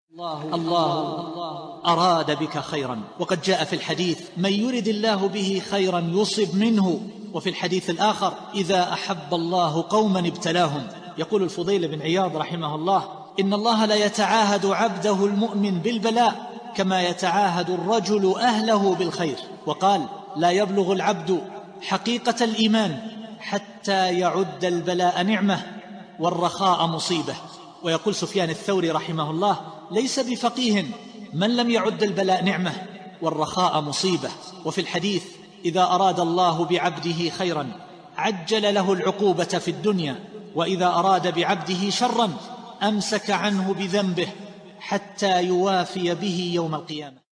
الله أراد بك خيرا، وقد جاء في الحديث: من يرد الله به خيرا يصب منه. وفي الحديث الآخر: إذا أحب الله قوما ابتلاهم. يقول الفضيل بن عياض رحمه الله: إن الله لا يتعاهد عبده المؤمن بالبلاء كما يتعاهد الرجل أهله بالخير. وقال: لا يبلغ العبد حقيقة الإيمان حتى يعد البلاء نعمة والرخاء مصيبة. ويقول سفيان الثوري رحمه الله: ليس بفقيه من لم يعد البلاء نعمة والرخاء مصيبة. وفي الحديث: إذا أراد الله بعبده خيرا عجل له العقوبة في الدنيا، وإذا أراد بعبده شرا أمسك عنه بذنبه حتى يوافي به يوم القيامة.